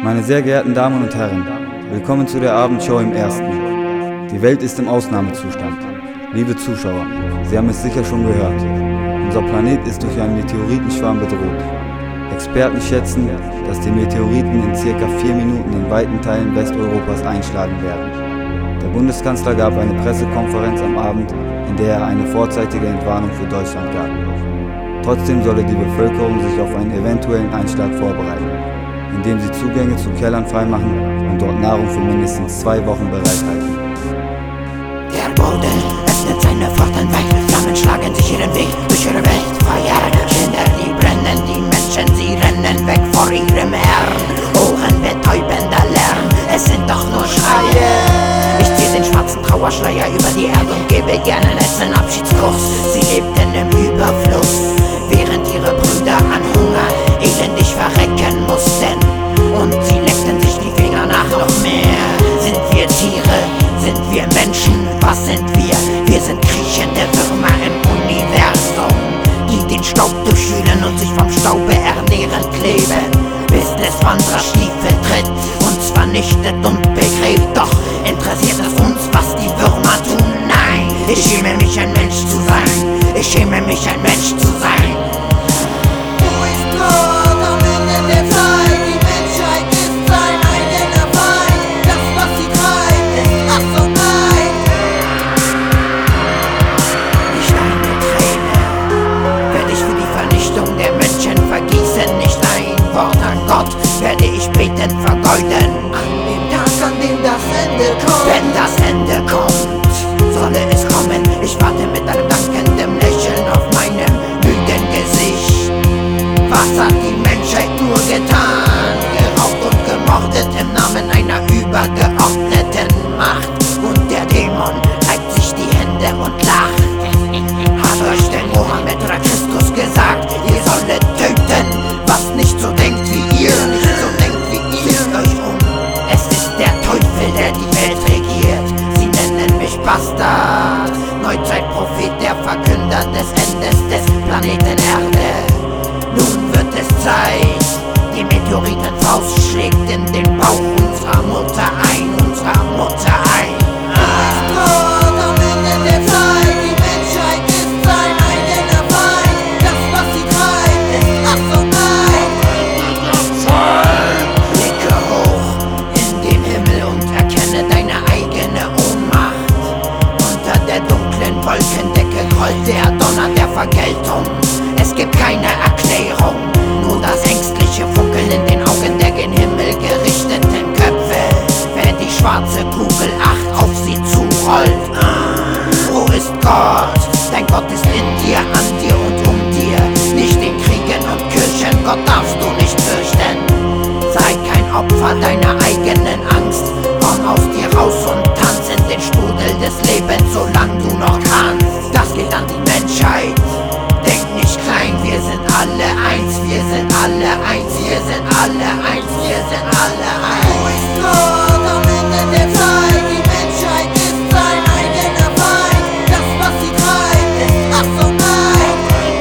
Meine sehr geehrten Damen und Herren, willkommen zu der Abendshow im Ersten. Die Welt ist im Ausnahmezustand. Liebe Zuschauer, Sie haben es sicher schon gehört. Unser Planet ist durch einen Meteoritenschwarm bedroht. Experten schätzen, dass die Meteoriten in ca. 4 Minuten in weiten Teilen Westeuropas einschlagen werden. Der Bundeskanzler gab eine Pressekonferenz am Abend, in der er eine vorzeitige Entwarnung für Deutschland gab. Trotzdem solle die Bevölkerung sich auf einen eventuellen Einschlag vorbereiten, indem sie Zugänge zu Kellern freimachen und dort Nahrung für mindestens 2 Wochen bereithalten. Der Boden öffnet seine Pforten weit, Flammen schlagen sich ihren Weg durch ihre Welt. Feuer, Kinder, die brennen, die Menschen, sie rennen weg vor ihrem Herrn. Ohrenbetäubender Lärm, es sind doch nur Schreie. Ich zieh den schwarzen Trauerschleier über die Erde und gebe gerne letzten Abschiedskuss. Sie lebten im Überfluss, während ihre Brüder an Hunger elendig verrecken mussten. Und sie leckten sich die Finger nach noch mehr. Sind wir Tiere? Sind wir Menschen? Was sind wir? Wir sind kriechende Würmer im Universum, die den Staub durchwühlen und sich vom Staube ernähren, kleben, bis des Wanderers Stiefel tritt, uns vernichtet und begräbt. Doch interessiert es uns, was die Würmer tun? Nein, ich schäme mich, ein Mensch zu sein. Ich schäme mich, ein Mensch zu sein. Wo ist Gott am Ende der Zeit? Die Menschheit ist sein eigener Feind. Das, was sie treibt, ist ach so nein. Nicht eine Träne werde ich für die Vernichtung der Menschen vergießen. Nicht ein Wort an Gott werde ich beten vergeuden. An dem Tag, an dem das Ende kommt. Wenn das Ende kommt, solle es kommen. Ich warte mit einem dankenden Lächeln auf meinem müden Gesicht. Was hat die Menschheit nur getan? Geraubt und gemordet im Namen einer übergeordneten Macht. Und der Dämon reibt sich die Hände und lacht. Hat euch denn Mohammed oder Christus gesagt, ihr solltet töten, was nicht so denkt wie ihr, nicht so denkt wie ihr? Euch um. Es ist der Teufel, der die Welt regiert. Sie nennen mich Bastard, Neuzeitprophet, der Verkünder des Endes des Planeten Erde. Nun wird es Zeit, die Meteoritenfaust schlägt in den Bauch unserer Mutter ein, unserer Mutter ein. Gott am Ende der Zeit. Die Menschheit ist sein eigener Feind. Das, was sie treibt, ist ach so nein. Blicke hoch in den Himmel und erkenne deine eigene Ohnmacht. Unter der dunklen Wolkendecke grollt der Donner der Vergeltung. Es gibt keine Erklärung, nur das ängstliche Funkeln in den Augen der gen Himmel gerichteten Köpfe, wenn die schwarze Kugel Acht auf sie zurollt. Wo ist Gott? Dein Gott ist in dir, an dir und um dir. Nicht in Kriegen und Kirchen, Gott darfst du nicht fürchten. Sei kein Opfer deiner eigenen Angst. Komm aus dir raus und tanz in den Strudel des Lebens, solange du noch kannst. Das geht an die Menschheit. Denk nicht klein, wir sind alle eins, wir sind alle eins, wir sind alle eins, wir sind alle eins. Wo ist Gott am Ende der Zeit? Die Menschheit ist sein eigener Feind. Das, was sie treibt, ist ach so nein.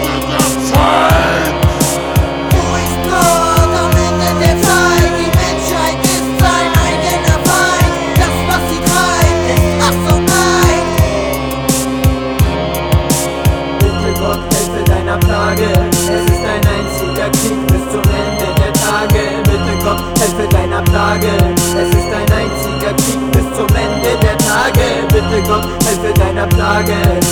Wo ist Gott am Ende der Zeit? Die Menschheit ist sein eigener Feind. Das, was sie treibt, ist ach so nein. Bitte Gott, helfe deiner Plage. Es ist ein einziger Krieg bis zum Ende der Tage. Bitte Gott, helfe deiner Plage. Es ist ein einziger Krieg bis zum Ende der Tage. Bitte Gott, helfe deiner Plage.